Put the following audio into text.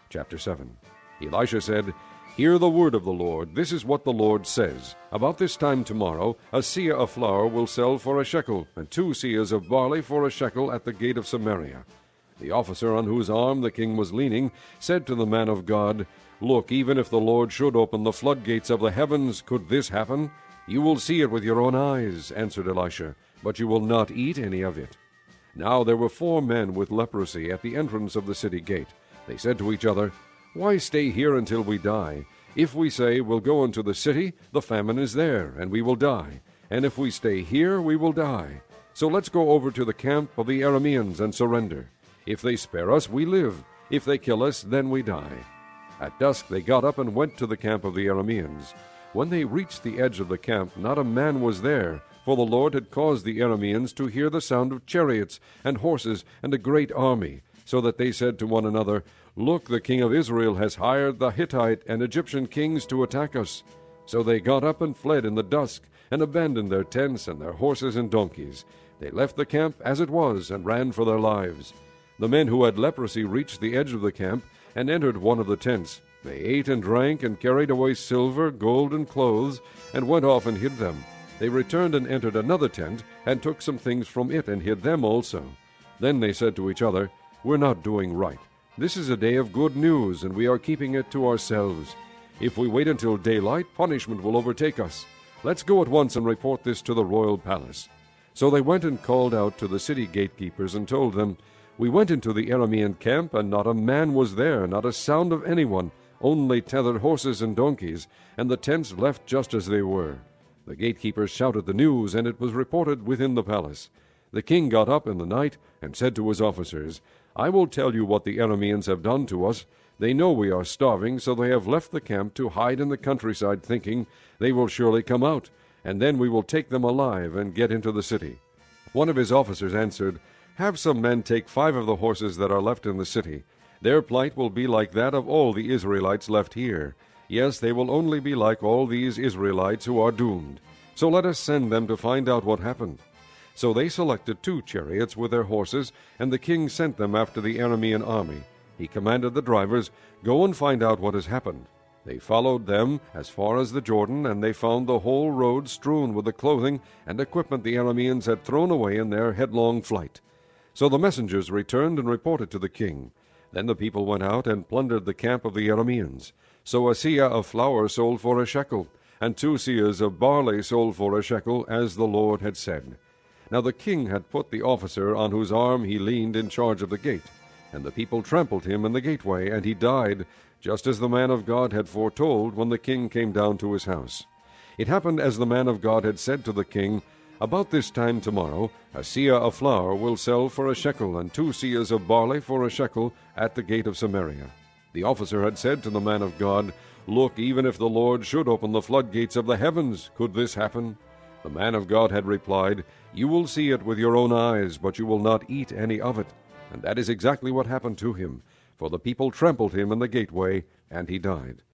Chapter 7. Elisha said, Hear the word of the Lord. This is what the Lord says. About this time tomorrow, a seah of flour will sell for a shekel, and 2 seahs of barley for a shekel at the gate of Samaria. The officer on whose arm the king was leaning said to the man of God, Look, even if the Lord should open the floodgates of the heavens, could this happen? You will see it with your own eyes, answered Elisha, but you will not eat any of it. Now there were 4 men with leprosy at the entrance of the city gate. They said to each other, Why stay here until we die? If we say, We'll go into the city, the famine is there, and we will die. And if we stay here, we will die. So let's go over to the camp of the Arameans and surrender. If they spare us, we live. If they kill us, then we die. At dusk they got up and went to the camp of the Arameans. When they reached the edge of the camp, not a man was there, for the Lord had caused the Arameans to hear the sound of chariots and horses and a great army, so that they said to one another, Look, the king of Israel has hired the Hittite and Egyptian kings to attack us. So they got up and fled in the dusk, and abandoned their tents and their horses and donkeys. They left the camp as it was, and ran for their lives. The men who had leprosy reached the edge of the camp, and entered one of the tents. They ate and drank, and carried away silver, gold, and clothes, and went off and hid them. They returned and entered another tent, and took some things from it, and hid them also. Then they said to each other, We're not doing right. This is a day of good news, and we are keeping it to ourselves. If we wait until daylight, punishment will overtake us. Let's go at once and report this to the royal palace. So they went and called out to the city gatekeepers, and told them, We went into the Aramean camp, and not a man was there, not a sound of anyone, only tethered horses and donkeys, and the tents left just as they were. The gatekeepers shouted the news, and it was reported within the palace. The king got up in the night, and said to his officers, I will tell you what the Arameans have done to us. They know we are starving, so they have left the camp to hide in the countryside, thinking, They will surely come out, and then we will take them alive and get into the city. One of his officers answered, Have some men take 5 of the horses that are left in the city. Their plight will be like that of all the Israelites left here. Yes, they will only be like all these Israelites who are doomed. So let us send them to find out what happened. So they selected 2 chariots with their horses, and the king sent them after the Aramean army. He commanded the drivers, Go and find out what has happened. They followed them as far as the Jordan, and they found the whole road strewn with the clothing and equipment the Arameans had thrown away in their headlong flight. So the messengers returned and reported to the king. Then the people went out and plundered the camp of the Arameans. So a seah of flour sold for a shekel, and 2 seahs of barley sold for a shekel, as the Lord had said. Now the king had put the officer on whose arm he leaned in charge of the gate. And the people trampled him in the gateway, and he died, just as the man of God had foretold when the king came down to his house. It happened as the man of God had said to the king, About this time tomorrow, a seah of flour will sell for a shekel, and 2 seahs of barley for a shekel at the gate of Samaria. The officer had said to the man of God, Look, even if the Lord should open the floodgates of the heavens, could this happen? The man of God had replied, You will see it with your own eyes, but you will not eat any of it. And that is exactly what happened to him, for the people trampled him in the gateway, and he died.